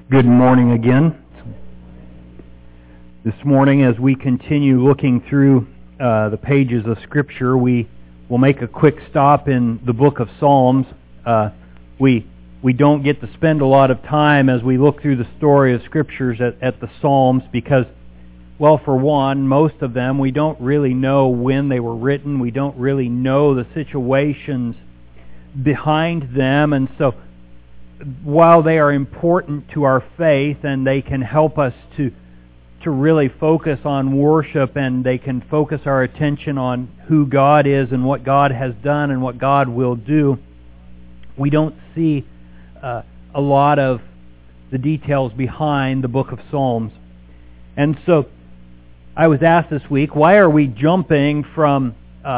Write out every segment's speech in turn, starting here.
Good morning again. This morning, as we continue looking through the pages of Scripture, we will make a quick stop in the book of Psalms. We don't get to spend a lot of time as we look through the story of Scriptures at the Psalms because, well, for one, most of them we don't really know when they were written. We don't really know the situations behind them, and so while they are important to our faith and they can help us to really focus on worship and they can focus our attention on who God is and what God has done and what God will do, we don't see a lot of the details behind the book of Psalms. And so I was asked this week, why are we jumping from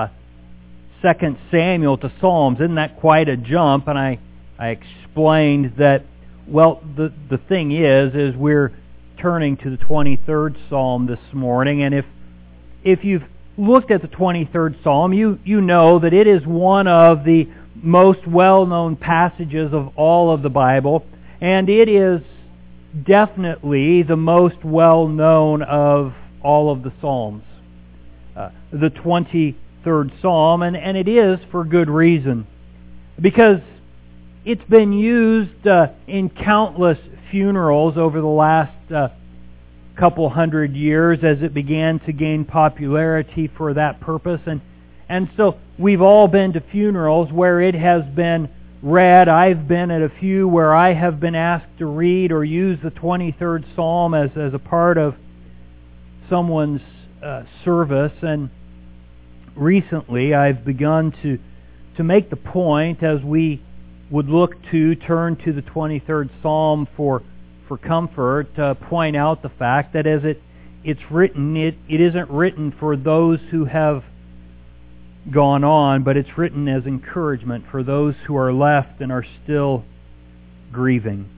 2 Samuel to Psalms? Isn't that quite a jump? And I explained that, well, the thing is we're turning to the 23rd Psalm this morning, and if you've looked at the 23rd Psalm, you know that it is one of the most well-known passages of all of the Bible, and it is definitely the most well-known of all of the Psalms. The 23rd Psalm, and it is for good reason, because it's been used in countless funerals over the last couple hundred years as it began to gain popularity for that purpose. And so we've all been to funerals where it has been read. I've been at a few where I have been asked to read or use the 23rd Psalm as a part of someone's service. And recently I've begun to make the point, as we would look to turn to the 23rd Psalm for comfort, point out the fact that as it's written, it isn't written for those who have gone on, but it's written as encouragement for those who are left and are still grieving.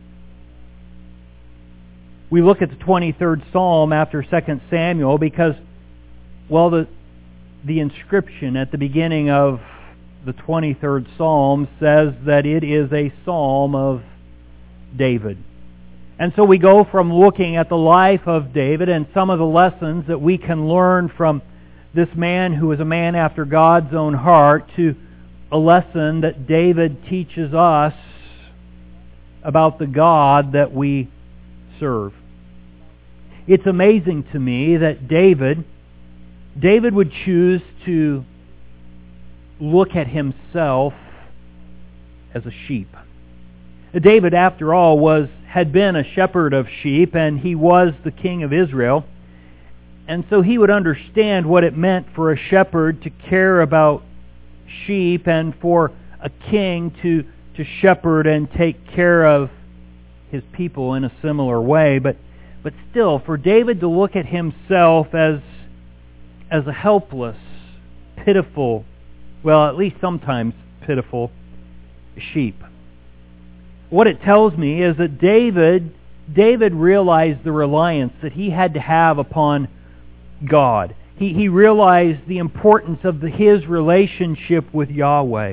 We look at the 23rd Psalm after 2 Samuel because, well, the inscription at the beginning of the 23rd Psalm says that it is a psalm of David. And so we go from looking at the life of David and some of the lessons that we can learn from this man who is a man after God's own heart to a lesson that David teaches us about the God that we serve. It's amazing to me that David would choose to look at himself as a sheep. David, after all, had been a shepherd of sheep, and he was the king of Israel. And so he would understand what it meant for a shepherd to care about sheep and for a king to shepherd and take care of his people in a similar way. But still, for David to look at himself as a helpless, pitiful, well, at least sometimes pitiful sheep. What it tells me is that David realized the reliance that he had to have upon God. He realized the importance of his relationship with Yahweh.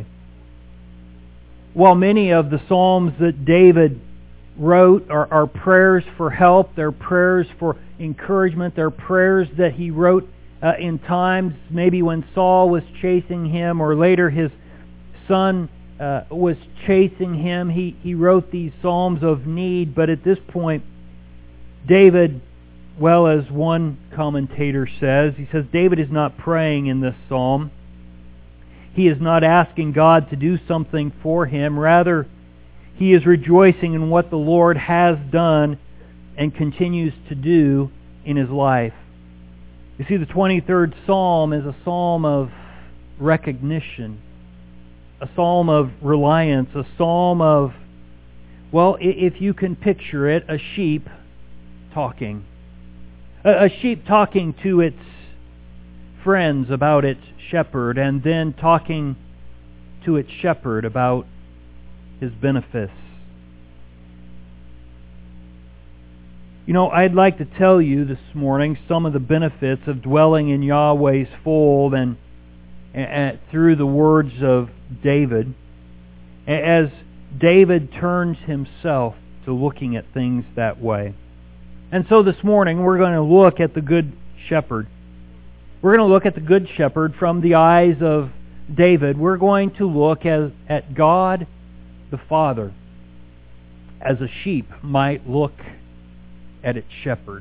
While many of the Psalms that David wrote are prayers for help, they're prayers for encouragement, they're prayers that he wrote in times maybe when Saul was chasing him or later his son was chasing him. He wrote these psalms of need, but at this point David, well, as one commentator says, he says David is not praying in this psalm. He is not asking God to do something for him. Rather, he is rejoicing in what the Lord has done and continues to do in his life. You see, the 23rd Psalm is a psalm of recognition, a psalm of reliance, a psalm of, well, if you can picture it, a sheep talking. A sheep talking to its friends about its shepherd and then talking to its shepherd about his benefits. You know, I'd like to tell you this morning some of the benefits of dwelling in Yahweh's fold and through the words of David, as David turns himself to looking at things that way. And so this morning we're going to look at the Good Shepherd. We're going to look at the Good Shepherd from the eyes of David. We're going to look at God the Father as a sheep might look at its shepherd.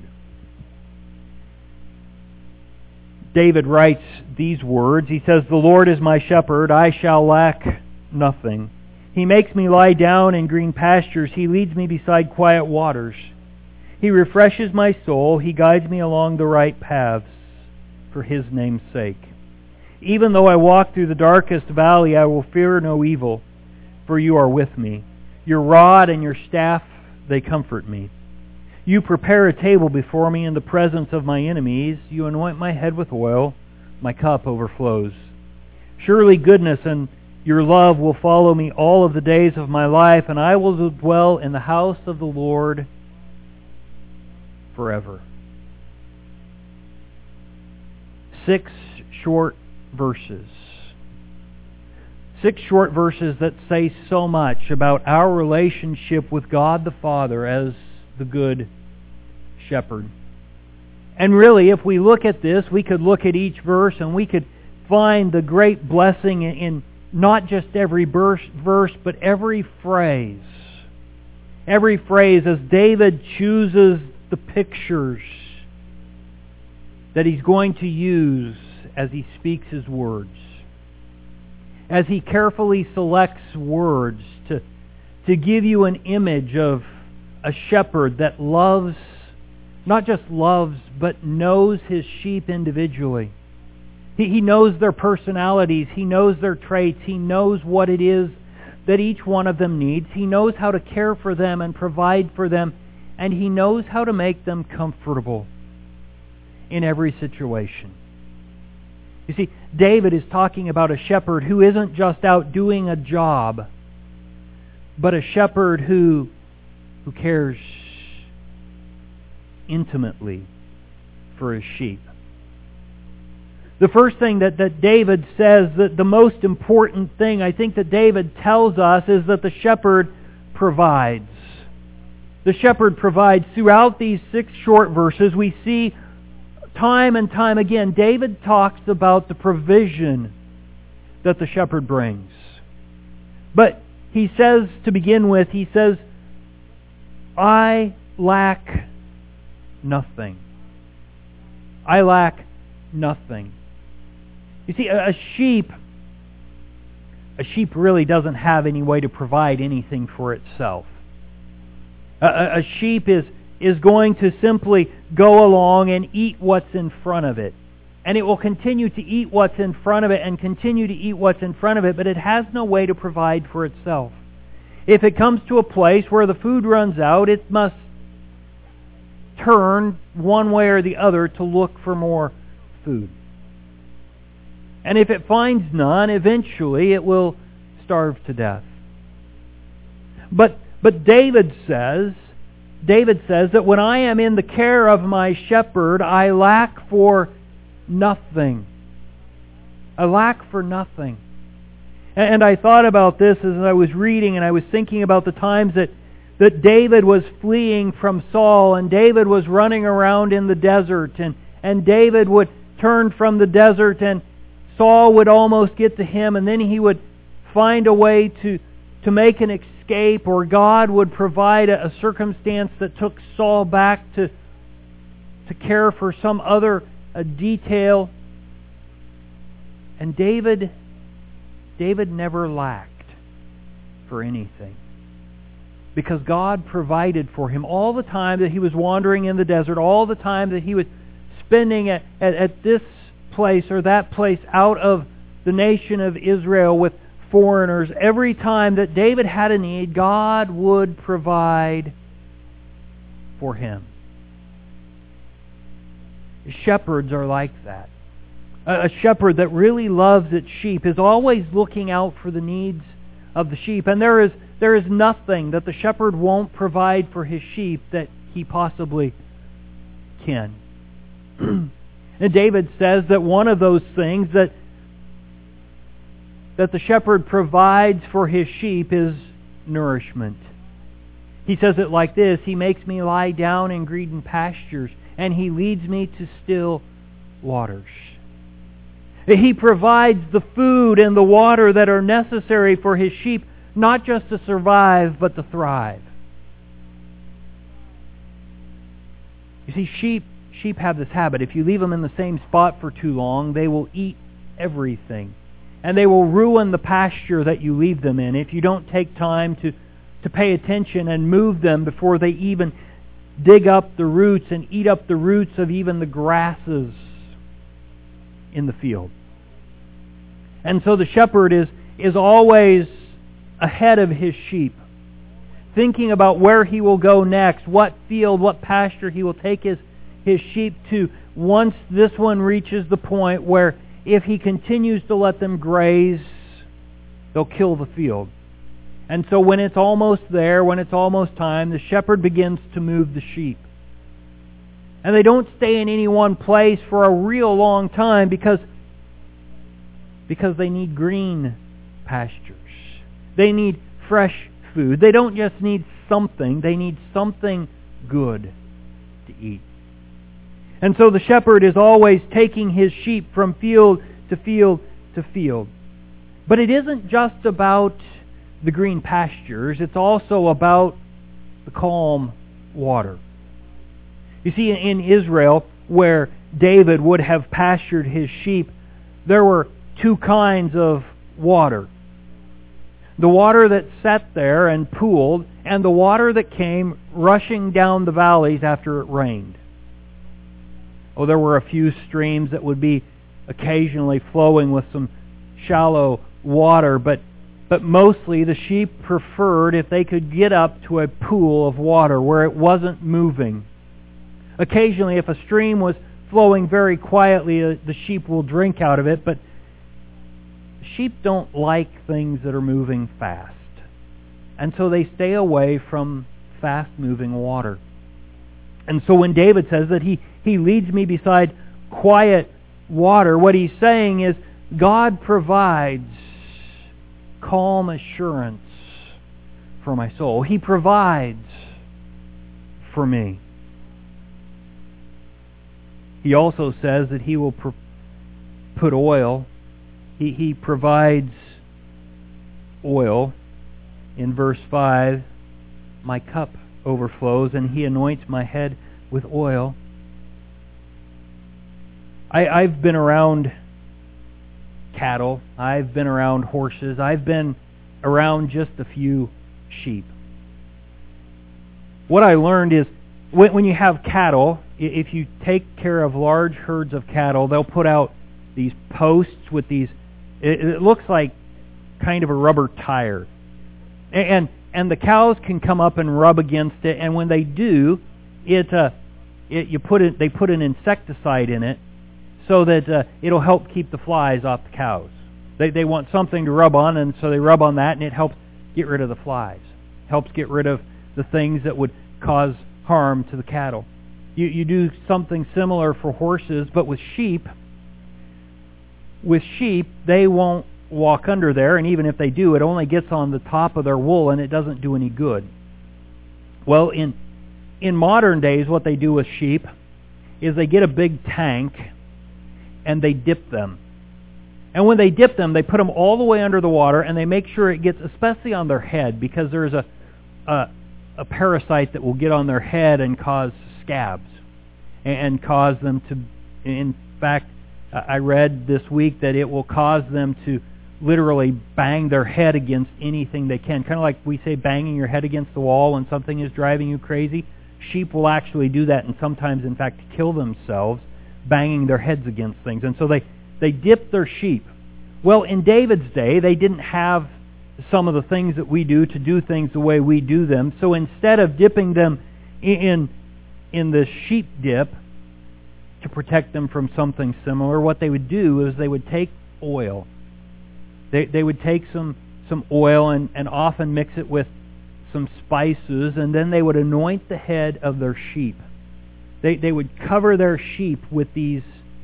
David writes these words. He says, "The Lord is my shepherd, I shall lack nothing. He makes me lie down in green pastures. He leads me beside quiet waters. He refreshes my soul. He guides me along the right paths for His name's sake. Even though I walk through the darkest valley, I will fear no evil, for You are with me. Your rod and Your staff, they comfort me. You prepare a table before me in the presence of my enemies. You anoint my head with oil. My cup overflows. Surely goodness and Your love will follow me all of the days of my life, and I will dwell in the house of the Lord forever." 6 short verses. 6 short verses that say so much about our relationship with God the Father as the Good Shepherd. And really, if we look at this, we could look at each verse and we could find the great blessing in not just every verse, but every phrase. Every phrase as David chooses the pictures that he's going to use as he speaks his words. As he carefully selects words to give you an image of a shepherd that loves, not just loves, but knows his sheep individually. He knows their personalities. He knows their traits. He knows what it is that each one of them needs. He knows how to care for them and provide for them. And He knows how to make them comfortable in every situation. You see, David is talking about a shepherd who isn't just out doing a job, but a shepherd who cares intimately for his sheep. The first thing that David says, that the most important thing I think that David tells us, is that the shepherd provides. The shepherd provides. Throughout these 6 short verses, we see time and time again, David talks about the provision that the shepherd brings. But he says, to begin with, he says, "I lack nothing." I lack nothing. You see, a sheep really doesn't have any way to provide anything for itself. A sheep is going to simply go along and eat what's in front of it. And it will continue to eat what's in front of it and continue to eat what's in front of it, but it has no way to provide for itself. If it comes to a place where the food runs out, it must turn one way or the other to look for more food. And if it finds none, eventually it will starve to death. But David says that when I am in the care of my shepherd, I lack for nothing. I lack for nothing. And I thought about this as I was reading, and I was thinking about the times that David was fleeing from Saul, and David was running around in the desert, and David would turn from the desert, and Saul would almost get to him, and then he would find a way to make an escape, or God would provide a circumstance that took Saul back to care for some other detail. And David never lacked for anything, because God provided for him all the time that he was wandering in the desert, all the time that he was spending at this place or that place out of the nation of Israel with foreigners. Every time that David had a need, God would provide for him. Shepherds are like that. A shepherd that really loves its sheep is always looking out for the needs of the sheep. And there is nothing that the shepherd won't provide for his sheep that he possibly can. And David says that one of those things that the shepherd provides for his sheep is nourishment. He says it like this: He makes me lie down in green pastures, and He leads me to still waters. He provides the food and the water that are necessary for His sheep, not just to survive, but to thrive. You see, sheep have this habit. If you leave them in the same spot for too long, they will eat everything. And they will ruin the pasture that you leave them in if you don't take time to pay attention and move them before they even dig up the roots and eat up the roots of even the grasses in the field. And so the shepherd is always ahead of his sheep, thinking about where he will go next, what field, what pasture he will take his sheep to once this one reaches the point where if he continues to let them graze, they'll kill the field. And so when it's almost there, when it's almost time, the shepherd begins to move the sheep. And they don't stay in any one place for a real long time because they need green pastures. They need fresh food. They don't just need something. They need something good to eat. And so the shepherd is always taking his sheep from field to field to field. But it isn't just about the green pastures. It's also about the calm water. You see, in Israel, where David would have pastured his sheep, there were two kinds of water. The water that sat there and pooled, and the water that came rushing down the valleys after it rained. Oh, there were a few streams that would be occasionally flowing with some shallow water, but mostly the sheep preferred if they could get up to a pool of water where it wasn't moving. Occasionally, if a stream was flowing very quietly, the sheep will drink out of it, but sheep don't like things that are moving fast. And so they stay away from fast-moving water. And so when David says that he leads me beside quiet water, what he's saying is God provides calm assurance for my soul. He provides for me. He also says that He will put oil. He provides oil. In verse 5, my cup overflows, and He anoints my head with oil. I've been around cattle. I've been around horses. I've been around just a few sheep. What I learned is when you have cattle, if you take care of large herds of cattle, they'll put out these posts with these, it looks like kind of a rubber tire. And the cows can come up and rub against it, and when they do, they put an insecticide in it so that it'll help keep the flies off the cows. They want something to rub on, and so they rub on that, and it helps get rid of the flies. Helps get rid of the things that would cause harm to the cattle. You do something similar for horses, but with sheep, they won't walk under there, and even if they do, it only gets on the top of their wool, and it doesn't do any good. Well, in modern days, what they do with sheep is they get a big tank, and they dip them. And when they dip them, they put them all the way under the water, and they make sure it gets, especially on their head, because there's a parasite that will get on their head and cause scabs and cause them to, in fact, I read this week that it will cause them to literally bang their head against anything they can. Kind of like we say banging your head against the wall when something is driving you crazy. Sheep will actually do that, and sometimes, in fact, kill themselves banging their heads against things. And so they dip their sheep. Well, in David's day, they didn't have some of the things that we do to do things the way we do them. So instead of dipping them in the sheep dip to protect them from something similar, what they would do is they would take oil. They would take some oil and often mix it with some spices, and then they would anoint the head of their sheep. They would cover their sheep with this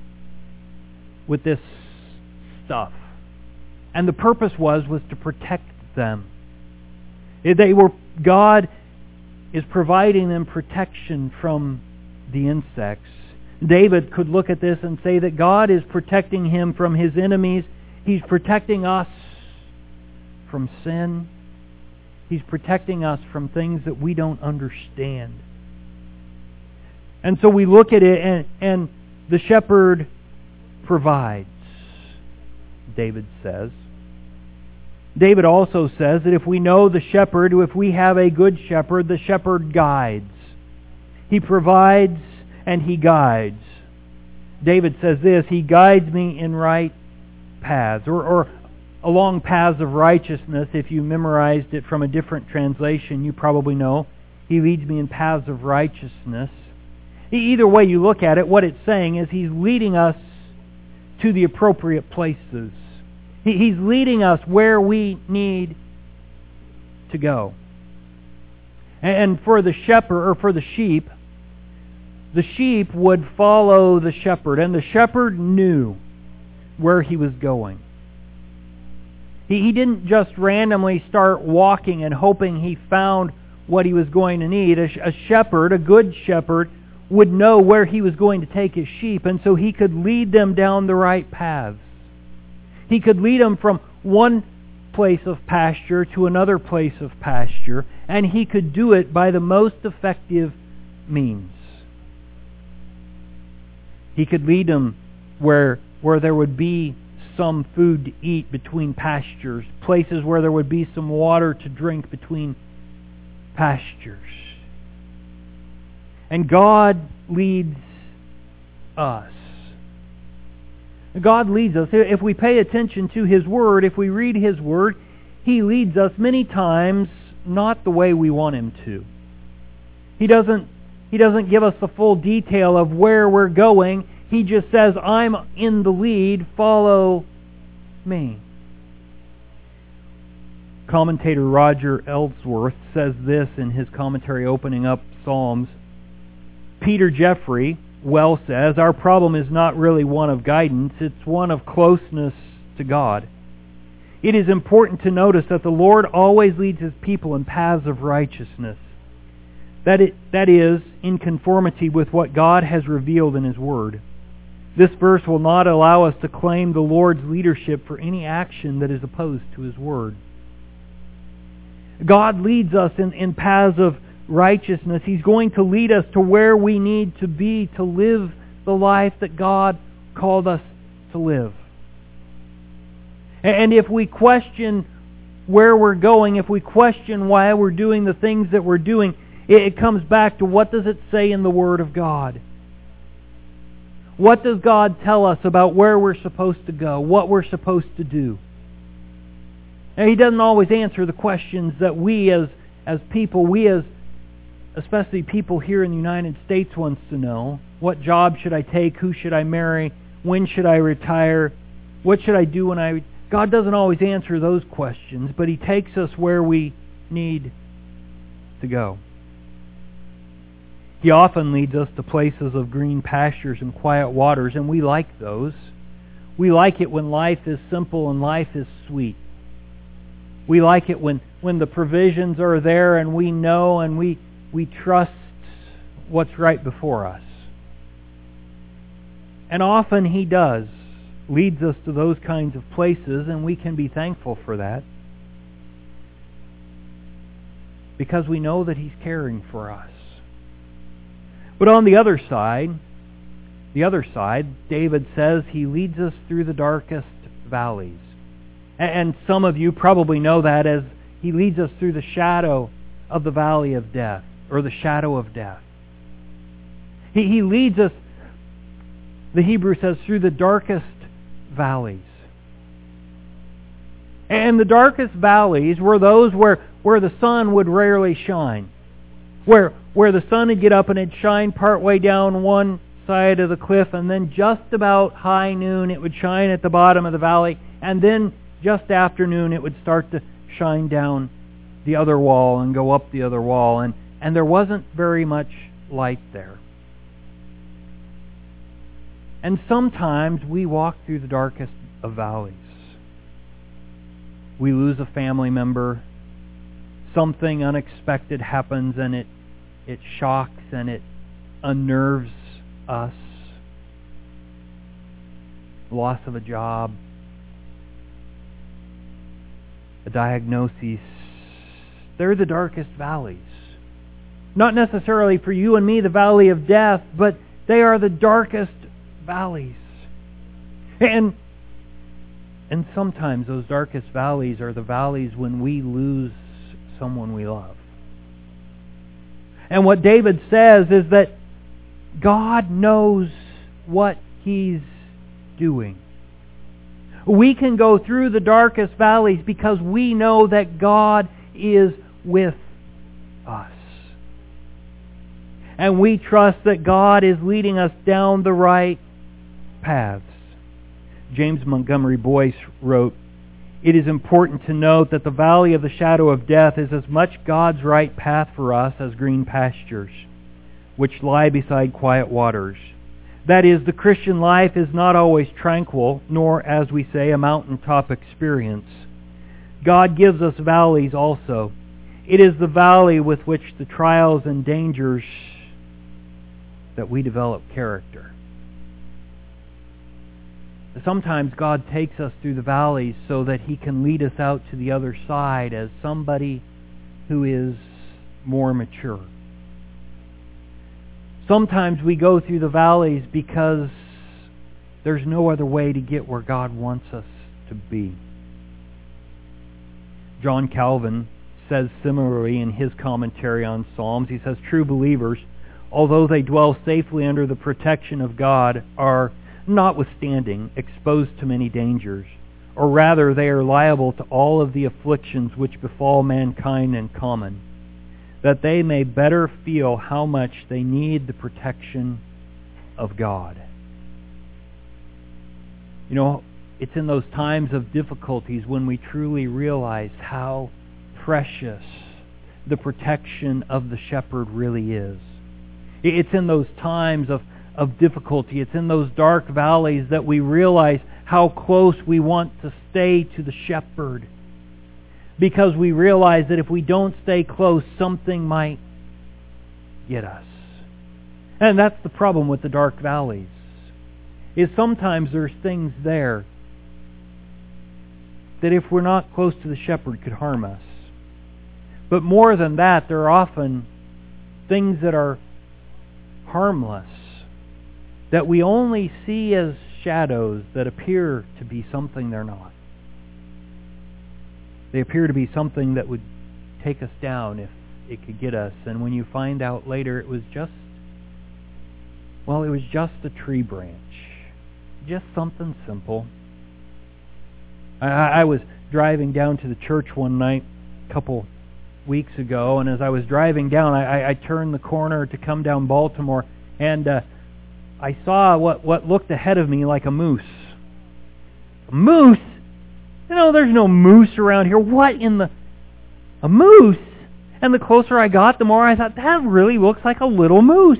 stuff. And the purpose was to protect them. God is providing them protection from the insects. David could look at this and say that God is protecting him from his enemies. He's protecting us from sin. He's protecting us from things that we don't understand. And so we look at it, and the shepherd provides, David says. David also says that if we know the shepherd, if we have a good shepherd, the shepherd guides. He provides and he guides. David says this, He guides me in right paths, or along paths of righteousness. If you memorized it from a different translation, you probably know. He leads me in paths of righteousness. Either way you look at it, what it's saying is He's leading us to the appropriate places. He's leading us where we need to go. And for the shepherd, or for the sheep would follow the shepherd, and the shepherd knew where he was going. He didn't just randomly start walking and hoping he found what he was going to need. A shepherd, a good shepherd, would know where he was going to take his sheep, and so he could lead them down the right paths. He could lead them from one place of pasture to another place of pasture, and he could do it by the most effective means. He could lead them where there would be some food to eat between pastures, places where there would be some water to drink between pastures. And God leads us. God leads us. If we pay attention to His Word, if we read His Word, He leads us many times not the way we want Him to. He doesn't give us the full detail of where we're going. He just says, I'm in the lead, follow me. Commentator Roger Ellsworth says this in his commentary opening up Psalms. Peter Jeffrey well says, our problem is not really one of guidance, it's one of closeness to God. It is important to notice that the Lord always leads His people in paths of righteousness. That is, in conformity with what God has revealed in His Word. This verse will not allow us to claim the Lord's leadership for any action that is opposed to His Word. God leads us in paths of righteousness. He's going to lead us to where we need to be to live the life that God called us to live. And if we question where we're going, if we question why we're doing the things that we're doing, it comes back to what does it say in the Word of God? What does God tell us about where we're supposed to go, what we're supposed to do? Now, He doesn't always answer the questions that we as people, especially people here in the United States wants to know. What job should I take? Who should I marry? When should I retire? What should I do when I... God doesn't always answer those questions, but He takes us where we need to go. He often leads us to places of green pastures and quiet waters, and we like those. We like it when life is simple and life is sweet. We like it when the provisions are there and we know and we trust what's right before us. And often He does, leads us to those kinds of places, and we can be thankful for that. Because we know that He's caring for us. But on the other side, David says He leads us through the darkest valleys. And some of you probably know that as He leads us through the shadow of the valley of death, or the shadow of death. He leads us, the Hebrew says, through the darkest valleys. And the darkest valleys were those where the sun would rarely shine. Where the sun would get up and it'd shine partway down one side of the cliff, and then just about high noon it would shine at the bottom of the valley, and then just after noon it would start to shine down the other wall and go up the other wall, and there wasn't very much light there. And sometimes we walk through the darkest of valleys. We lose a family member. Something unexpected happens and it shocks and it unnerves us. Loss of a job, a diagnosis, they're the darkest valleys. Not necessarily for you and me the valley of death, but they are the darkest valleys. And sometimes those darkest valleys are the valleys when we lose someone we love. And what David says is that God knows what He's doing. We can go through the darkest valleys because we know that God is with us. And we trust that God is leading us down the right paths. James Montgomery Boyce wrote, "It is important to note that the valley of the shadow of death is as much God's right path for us as green pastures, which lie beside quiet waters. That is, the Christian life is not always tranquil, nor, as we say, a mountaintop experience. God gives us valleys also. It is the valley with which the trials and dangers that we develop character." Sometimes God takes us through the valleys so that He can lead us out to the other side as somebody who is more mature. Sometimes we go through the valleys because there's no other way to get where God wants us to be. John Calvin says similarly in his commentary on Psalms. He says, "True believers, although they dwell safely under the protection of God, are notwithstanding exposed to many dangers, or rather they are liable to all of the afflictions which befall mankind in common, that they may better feel how much they need the protection of God." You know, it's in those times of difficulties when we truly realize how precious the protection of the shepherd really is. It's in those times of difficulty, it's in those dark valleys that we realize how close we want to stay to the shepherd. Because we realize that if we don't stay close, something might get us. And that's the problem with the dark valleys, is sometimes there's things there that if we're not close to the shepherd could harm us. But more than that, there are often things that are harmless, that we only see as shadows that appear to be something they're not. They appear to be something that would take us down if it could get us. And when you find out later it was just a tree branch. Just something simple. I was driving down to the church one night a couple weeks ago, and as I was driving down, I turned the corner to come down Baltimore, and I saw what looked ahead of me like a moose. A moose? You know, there's no moose around here. What in the... A moose? And the closer I got, the more I thought, that really looks like a little moose.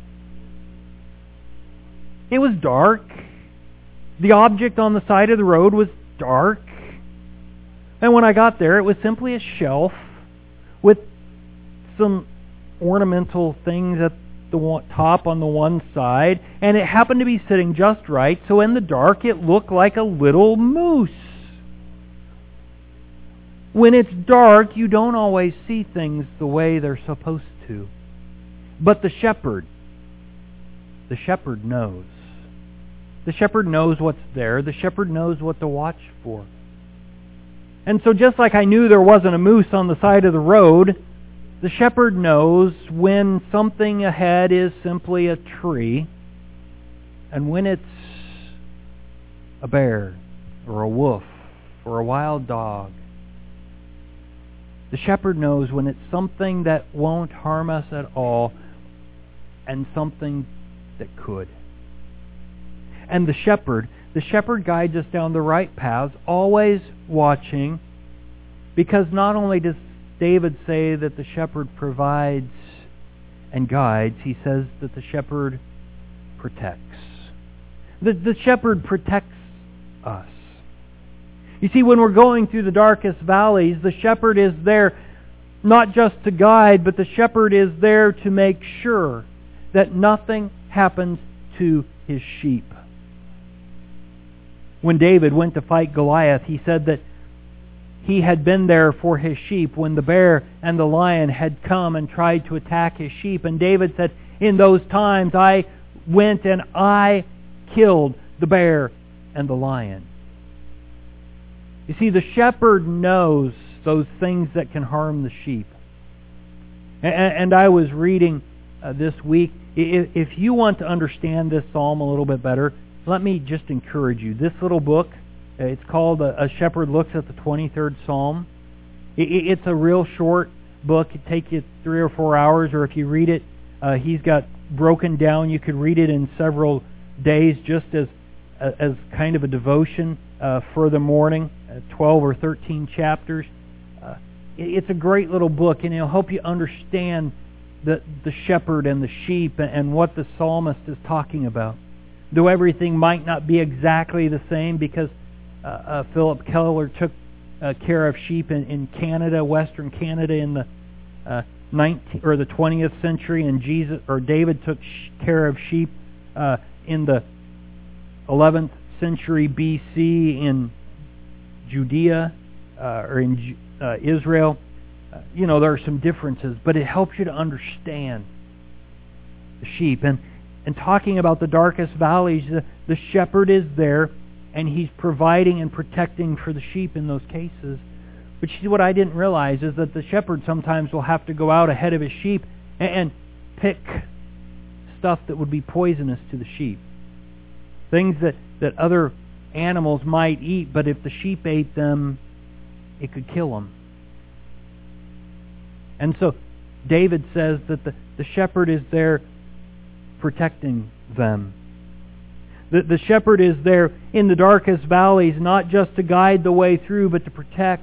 It was dark. The object on the side of the road was dark. And when I got there, it was simply a shelf with some ornamental things at the top on the one side, and it happened to be sitting just right, so in the dark it looked like a little moose. When it's dark, you don't always see things the way they're supposed to. But the shepherd knows. The shepherd knows what's there. The shepherd knows what to watch for. And so just like I knew there wasn't a moose on the side of the road, the shepherd knows when something ahead is simply a tree and when it's a bear or a wolf or a wild dog. The shepherd knows when it's something that won't harm us at all and something that could. And the shepherd guides us down the right paths, always watching, because not only does David say that the shepherd provides and guides, he says that the shepherd protects. The shepherd protects us. You see, when we're going through the darkest valleys, the shepherd is there not just to guide, but the shepherd is there to make sure that nothing happens to his sheep. When David went to fight Goliath, he said that he had been there for his sheep when the bear and the lion had come and tried to attack his sheep. And David said, in those times I went and I killed the bear and the lion. You see, the shepherd knows those things that can harm the sheep. And I was reading this week, if you want to understand this psalm a little bit better, let me just encourage you. This little book, it's called A Shepherd Looks at the 23rd Psalm. It's a real short book. It takes you 3 or 4 hours, or if you read it, he's got broken down. You could read it in several days just as kind of a devotion for the morning, 12 or 13 chapters. It's a great little book, and it'll help you understand the shepherd and the sheep and what the psalmist is talking about. Though everything might not be exactly the same, because Philip Keller took care of sheep in Canada, Western Canada, in the 20th century, and David took care of sheep in the 11th century BC in Judea or in Israel. There are some differences, but it helps you to understand the sheep. And talking about the darkest valleys, the shepherd is there, and he's providing and protecting for the sheep in those cases. But what I didn't realize is that the shepherd sometimes will have to go out ahead of his sheep and pick stuff that would be poisonous to the sheep. Things that other animals might eat, but if the sheep ate them, it could kill them. And so David says that the shepherd is there protecting them. The shepherd is there in the darkest valleys, not just to guide the way through, but to protect.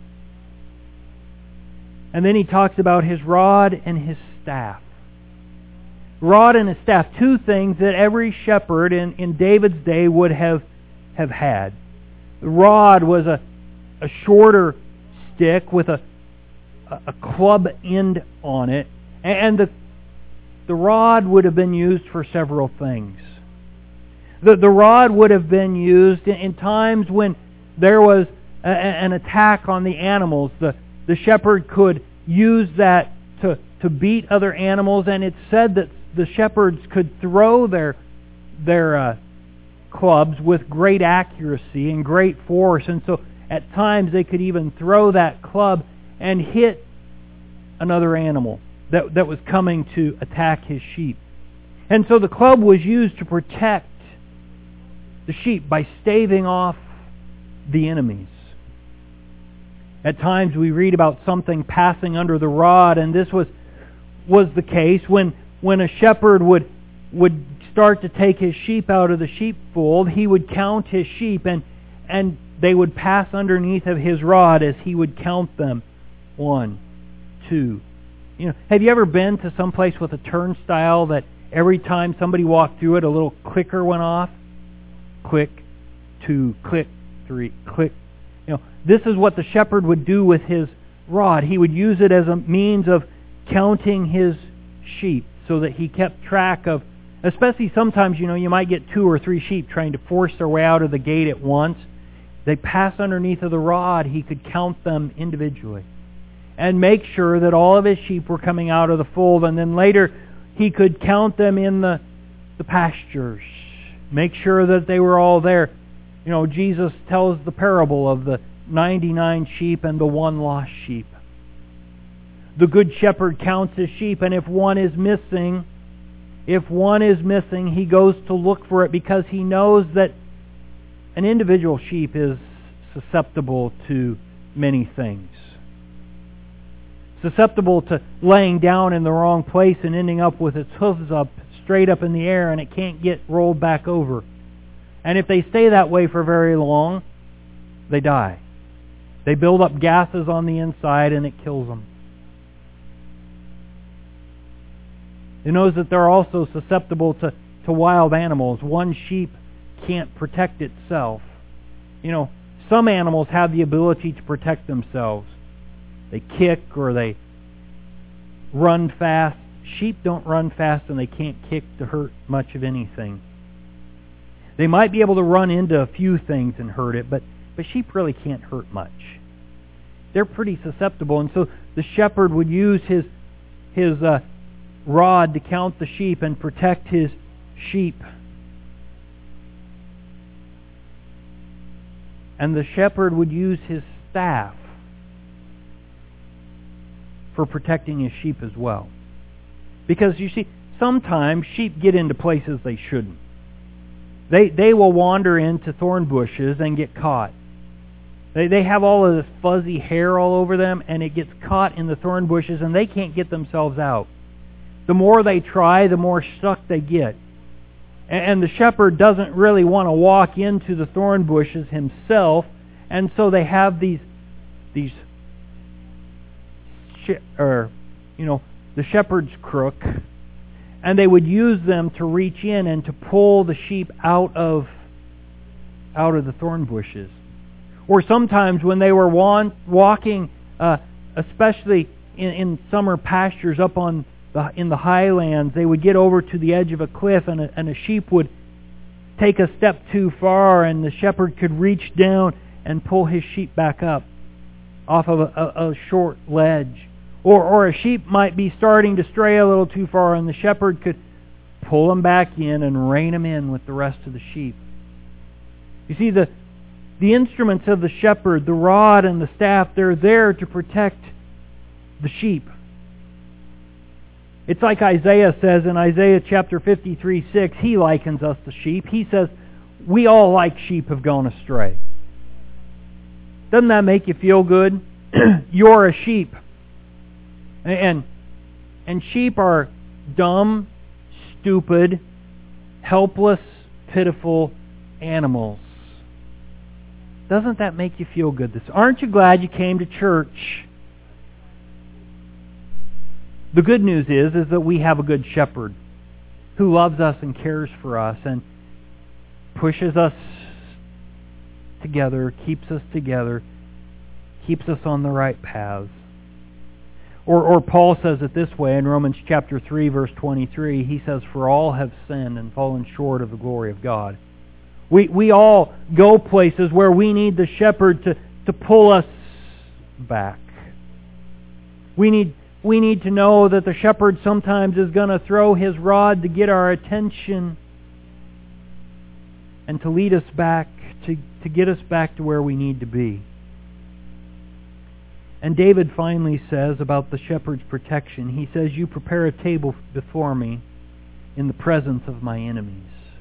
And then he talks about his rod and his staff. Rod and his staff, two things that every shepherd in David's day would have had. The rod was a shorter stick with a club end on it, and the rod would have been used for several things. The rod would have been used in times when there was an attack on the animals. The shepherd could use that to beat other animals, and it's said that the shepherds could throw their clubs with great accuracy and great force, and so at times they could even throw that club and hit another animal that was coming to attack his sheep. And so the club was used to protect the sheep by staving off the enemies. At times we read about something passing under the rod, and this was the case when a shepherd would start to take his sheep out of the sheepfold. He would count his sheep, and they would pass underneath of his rod as he would count them. 1, 2. Have you ever been to some place with a turnstile that every time somebody walked through it, a little clicker went off? Click, 2, click, 3, click. This is what the shepherd would do with his rod. He would use it as a means of counting his sheep so that he kept track of, especially sometimes, you might get 2 or 3 sheep trying to force their way out of the gate at once. They pass underneath of the rod. He could count them individually and make sure that all of his sheep were coming out of the fold. And then later he could count them in the pastures, make sure that they were all there. Jesus tells the parable of the 99 sheep and the one lost sheep. The good shepherd counts his sheep, and if one is missing, he goes to look for it, because he knows that an individual sheep is susceptible to many things. Susceptible to laying down in the wrong place and ending up with its hooves up, straight up in the air, and it can't get rolled back over. And if they stay that way for very long, they die. They build up gases on the inside, and it kills them. He knows that they're also susceptible to wild animals. One sheep can't protect itself. Some animals have the ability to protect themselves. They kick, or they run fast. Sheep don't run fast, and they can't kick to hurt much of anything. They might be able to run into a few things and hurt it, but sheep really can't hurt much. They're pretty susceptible, and so the shepherd would use his rod to count the sheep and protect his sheep. And the shepherd would use his staff for protecting his sheep as well. Because you see, sometimes sheep get into places they shouldn't. They will wander into thorn bushes and get caught. They have all of this fuzzy hair all over them, and it gets caught in the thorn bushes, and they can't get themselves out. The more they try, the more stuck they get. And the shepherd doesn't really want to walk into the thorn bushes himself, and so they have the shepherd's crook, and they would use them to reach in and to pull the sheep out of the thorn bushes. Or sometimes when they were walking, especially in summer pastures up in the highlands, they would get over to the edge of a cliff, and a sheep would take a step too far, and the shepherd could reach down and pull his sheep back up off of a short ledge. Or a sheep might be starting to stray a little too far, and the shepherd could pull them back in and rein them in with the rest of the sheep. You see, the instruments of the shepherd, the rod and the staff, they're there to protect the sheep. It's like Isaiah says in Isaiah chapter 53:6. He likens us to sheep. He says, we all like sheep have gone astray. Doesn't that make you feel good? You're a sheep. And sheep are dumb, stupid, helpless, pitiful animals. Doesn't that make you feel good? Aren't you glad you came to church? The good news is that we have a good shepherd who loves us and cares for us and pushes us together, keeps us on the right paths. Or Paul says it this way in Romans chapter 3, verse 23. He says, for all have sinned and fallen short of the glory of God. We all go places where we need the shepherd to pull us back. We need to know that the shepherd sometimes is going to throw his rod to get our attention and to lead us back, to get us back to where we need to be. And David finally says about the shepherd's protection, he says, you prepare a table before me in the presence of my enemies.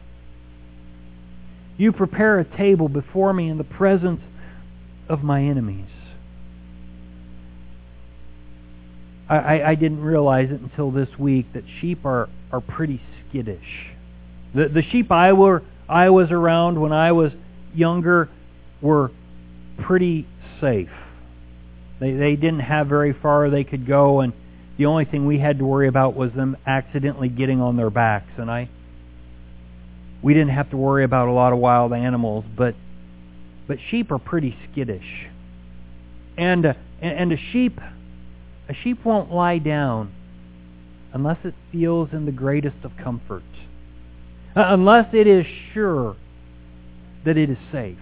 You prepare a table before me in the presence of my enemies. I didn't realize it until this week that sheep are pretty skittish. The sheep I was around when I was younger were pretty safe. They didn't have very far they could go, and the only thing we had to worry about was them accidentally getting on their backs. And we didn't have to worry about a lot of wild animals, but sheep are pretty skittish. And a sheep won't lie down unless it feels in the greatest of comfort, unless it is sure that it is safe.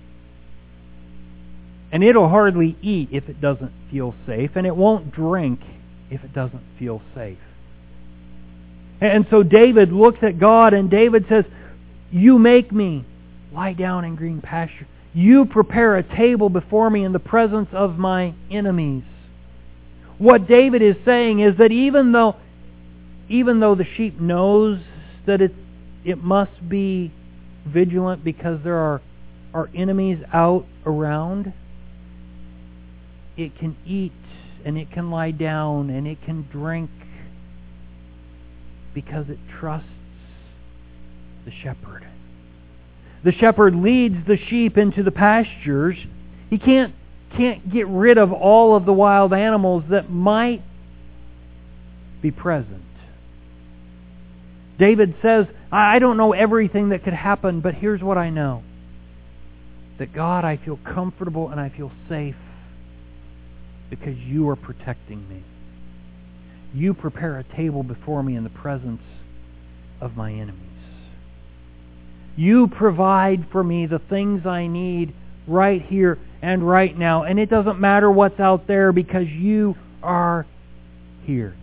And it'll hardly eat if it doesn't feel safe, and it won't drink if it doesn't feel safe. And so David looks at God, and David says, you make me lie down in green pasture. You prepare a table before me in the presence of my enemies. What David is saying is that even though the sheep knows that it must be vigilant because there are enemies out around, it can eat and it can lie down and it can drink because it trusts the shepherd. The shepherd leads the sheep into the pastures. He can't get rid of all of the wild animals that might be present. David says, I don't know everything that could happen, but here's what I know. That God, I feel comfortable and I feel safe because you are protecting me. You prepare a table before me in the presence of my enemies. You provide for me the things I need right here and right now. And it doesn't matter what's out there because you are here.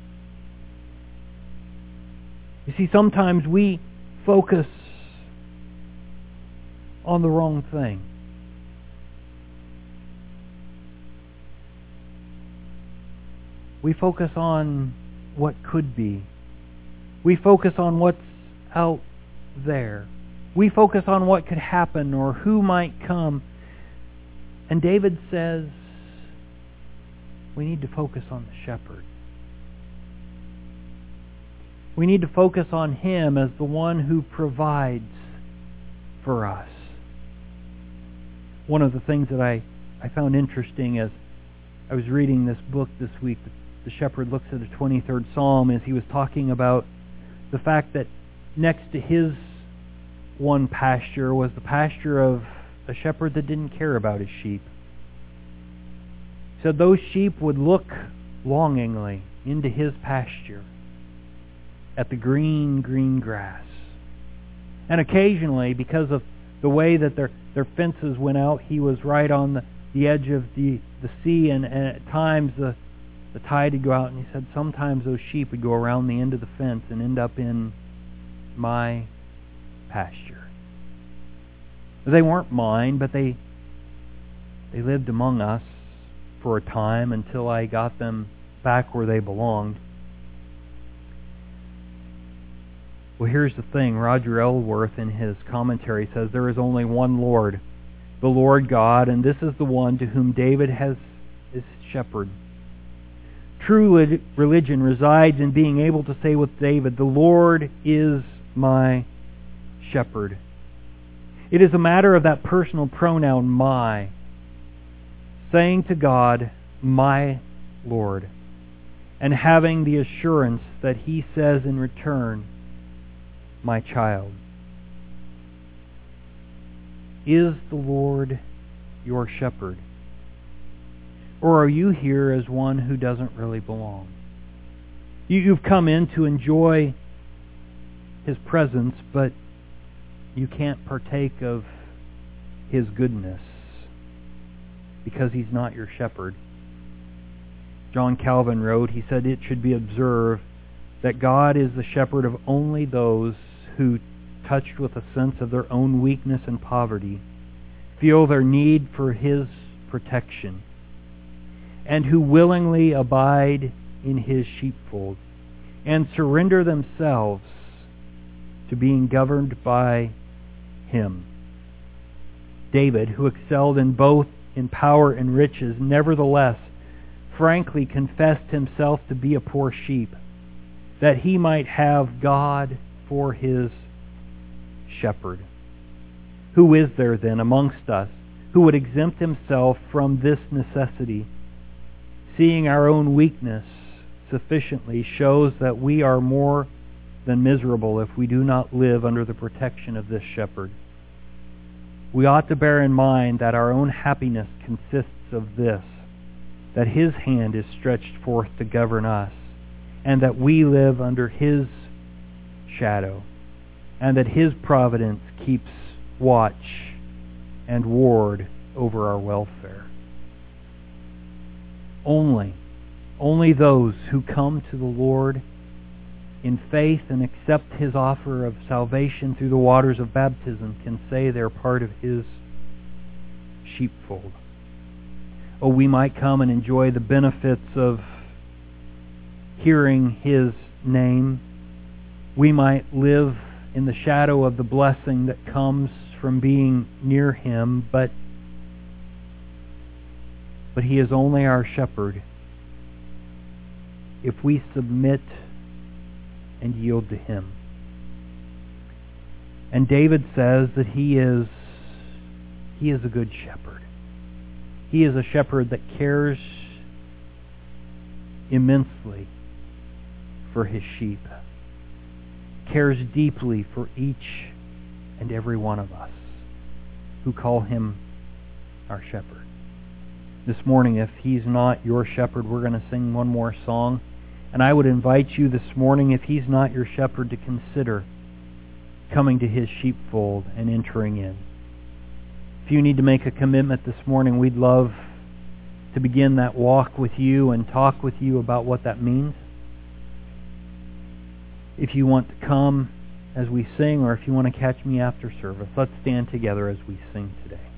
You see, sometimes we focus on the wrong thing. We focus on what could be. We focus on what's out there. We focus on what could happen or who might come. And David says we need to focus on the shepherd. We need to focus on him as the one who provides for us. One of the things that I found interesting as I was reading this book this week, The Shepherd Looks at the 23rd Psalm, is he was talking about the fact that next to his one pasture was the pasture of a shepherd that didn't care about his sheep. He said those sheep would look longingly into his pasture at the green, green grass. And occasionally, because of the way that their fences went out, he was right on the edge of the sea, and at times the tide would go out, and he said sometimes those sheep would go around the end of the fence and end up in my pasture. They weren't mine, but they lived among us for a time until I got them back where they belonged. Well, here's the thing. Roger Ellsworth in his commentary says there is only one Lord, the Lord God, and this is the one to whom David is shepherd. True religion resides in being able to say with David, the Lord is my shepherd. It is a matter of that personal pronoun, my, saying to God, my Lord, and having the assurance that he says in return, my child. Is the Lord your shepherd? Or are you here as one who doesn't really belong? You've come in to enjoy his presence, but you can't partake of his goodness because he's not your shepherd. John Calvin wrote, he said, it should be observed that God is the shepherd of only those who, touched with a sense of their own weakness and poverty, feel their need for his protection, and who willingly abide in his sheepfold and surrender themselves to being governed by him. David, who excelled in both in power and riches, nevertheless frankly confessed himself to be a poor sheep, that he might have God for his shepherd. Who is there then amongst us who would exempt himself from this necessity? Seeing our own weakness sufficiently shows that we are more than miserable if we do not live under the protection of this shepherd. We ought to bear in mind that our own happiness consists of this, that his hand is stretched forth to govern us, and that we live under his shadow, and that his providence keeps watch and ward over our welfare. Only those who come to the Lord in faith and accept his offer of salvation through the waters of baptism can say they're part of his sheepfold. Oh, we might come and enjoy the benefits of hearing his name. We might live in the shadow of the blessing that comes from being near him, but he is only our shepherd if we submit and yield to him. And David says that he is a good shepherd. He is a shepherd that cares immensely for his sheep, cares deeply for each and every one of us who call him our shepherd. This morning, if he's not your shepherd, we're going to sing one more song. And I would invite you this morning, if He's not your shepherd, to consider coming to His sheepfold and entering in. If you need to make a commitment this morning, we'd love to begin that walk with you and talk with you about what that means. If you want to come as we sing, or if you want to catch me after service, let's stand together as we sing today.